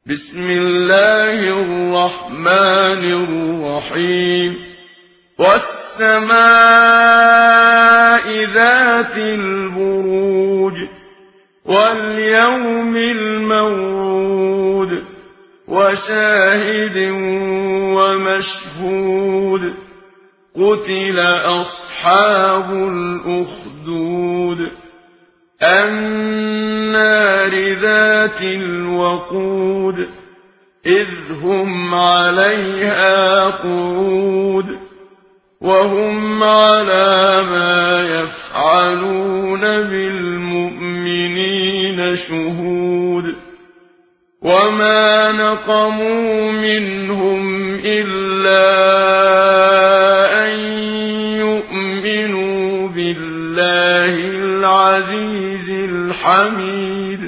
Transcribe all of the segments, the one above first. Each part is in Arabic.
بسم الله الرحمن الرحيم والسماء ذات البروج واليوم الموعود وشاهد ومشهود قتل أصحاب الأخدود النار ذات الوقود إذ هم عليها قعود وهم على ما يفعلون بالمؤمنين شهود وما نقموا منهم إلا أن يؤمنوا بالله العزيز الحميد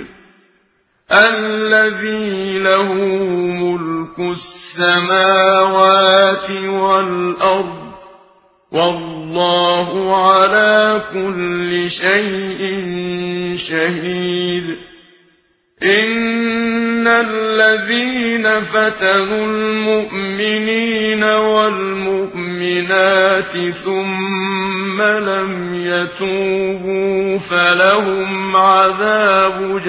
الذي له ملك السماوات والأرض والله على كل شيء شهيد إن الذين فتنوا المؤمنين والمؤمنات ثم لم يتوبوا فلهم عذاب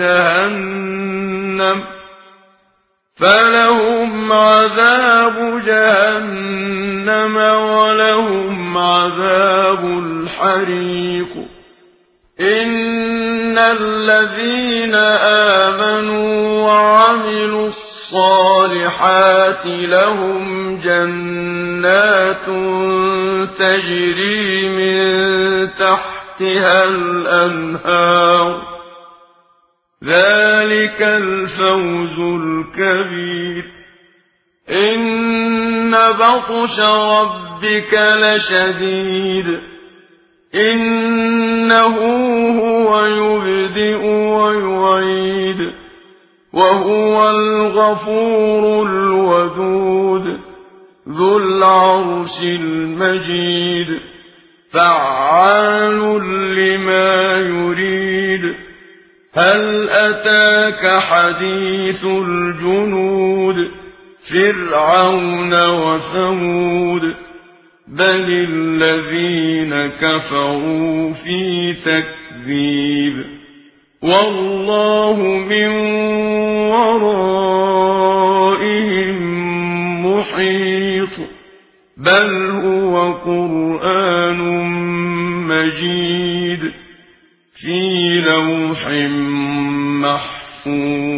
جهنم ولهم عذاب الحريق إن الذين آمنوا وعملوا الصالحات لهم جنات تجري من تحتها الأنهار ذلك الفوز الكبير إن بطش ربك لشديد إنه هو يبدئ ويعيد وهو الغفور الودود ذو العرش المجيد فعال لما يريد هل أتاك حديث الجنود فرعون وثمود بل الذين كفروا في تكذيب والله من ورائهم محيط بل هو قرآن مجيد في لوح محفوظ